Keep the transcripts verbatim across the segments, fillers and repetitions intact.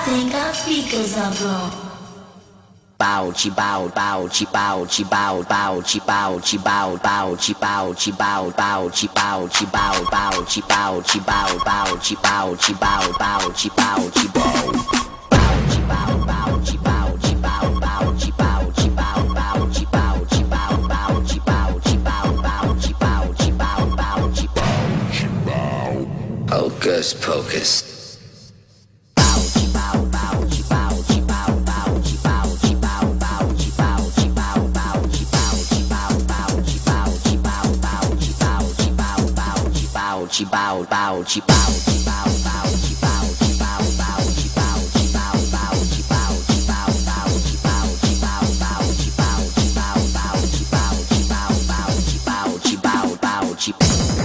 think our speakers are blown. Bow, chi bow, bow, chi bow, chi bow, bow, chi bow, chi bow, bow, chi bow, chi bow, bow, chi bow, chi bow, bow, chi bow, chi bow, bow, chi bow, chi bow, bow, chi bow, chi bow. Bow, chi bow, bow, chi bow, chi bow, bow, chi bow, chi bow, bow, chi bow, chi bow, bow, chi bow, chi bow, bow, chi bow, chi bow, bow, chi bow, chi bow. Hocus pocus. Chi bow bow chi bow chi bow bow chi bow chi bow bow chi bow chi bow bow chi bow chi bow bow chi bow chi bow bow chi bow chi bow bow chi bow chi bow bow chi bow chi bow bow chi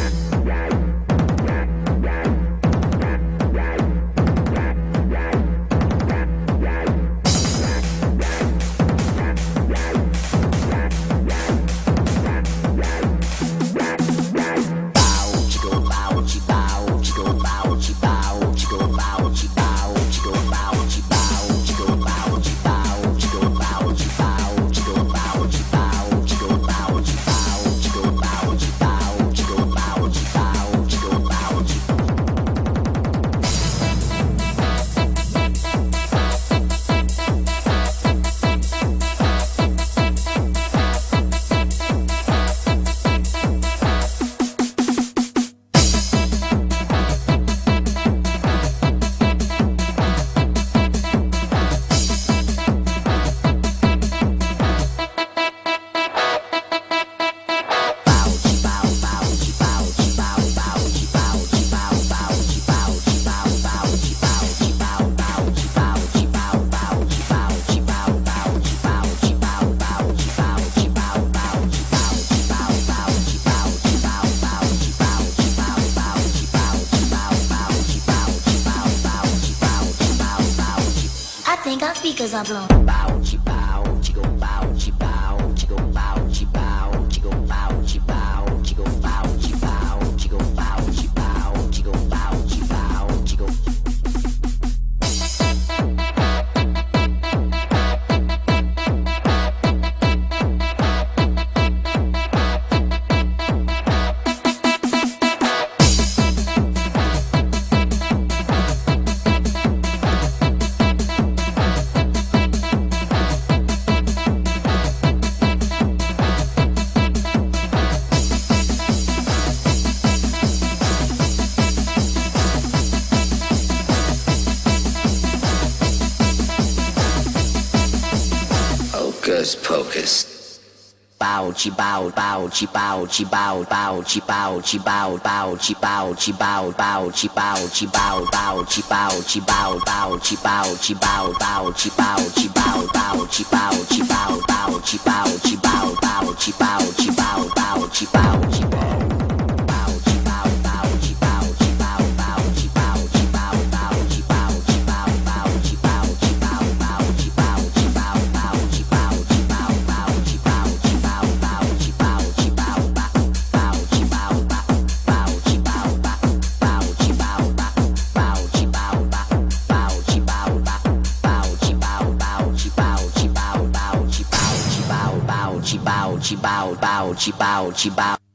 I think our speakers are blown. bow chi bow chi go bow chi bow chi go bow chi bow chi go bow chi bow chi go bow chi bow chi go bow chi bow chi go bow chi bow chi go. Hocus pocus. Bow chi bow bow chi bow chi bow bow chi bow chi bow bow chi bow chi bow bow chi bow chi bow bow chi bow chi bow bow chi bow chi bow bow chi bow chi bow bow chi bow chi bow bow chi bow chi bow bow chi bow chi bow bow chi bow chi bow. Chi bow, bow, chi bow, chi bow, bow, chi bow, chi bow.